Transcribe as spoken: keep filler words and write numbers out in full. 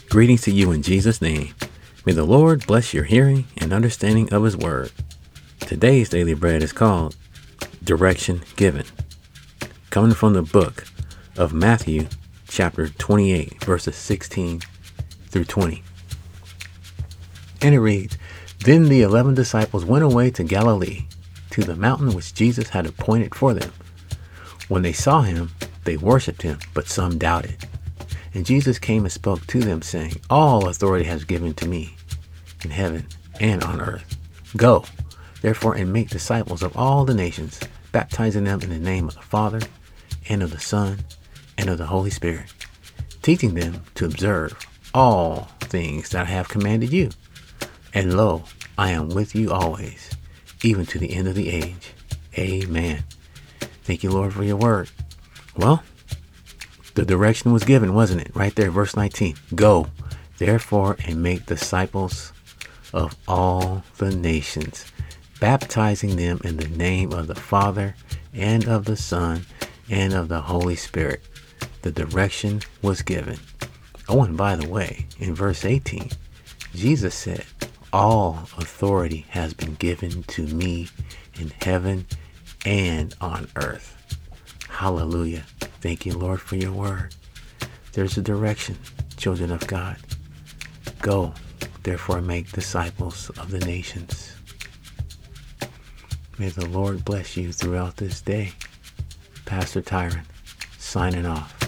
Greetings to you in Jesus' name. May the Lord bless your hearing and understanding of His Word. Today's daily bread is called Direction Given, coming from the book of Matthew, chapter twenty-eight, verses sixteen through twenty. And it reads, Then the eleven disciples went away to Galilee, to the mountain which Jesus had appointed for them. When they saw him, they worshipped him, but some doubted. And Jesus came and spoke to them, saying, All authority has given to me in heaven and on earth. Go, therefore, and make disciples of all the nations, baptizing them in the name of the Father, and of the Son, and of the Holy Spirit, teaching them to observe all things that I have commanded you. And lo, I am with you always, even to the end of the age. Amen. Thank you, Lord, for your word. Well, the direction was given, wasn't it? Right there, verse nineteen. Go, therefore, and make disciples of all the nations, baptizing them in the name of the Father, and of the Son, and of the Holy Spirit. The direction was given. Oh, and by the way, in verse eighteen, Jesus said, All authority has been given to me in heaven and on earth. Hallelujah. Thank you, Lord, for your word. There's a direction, children of God. Go, therefore, make disciples of the nations. May the Lord bless you throughout this day. Pastor Tyron, signing off.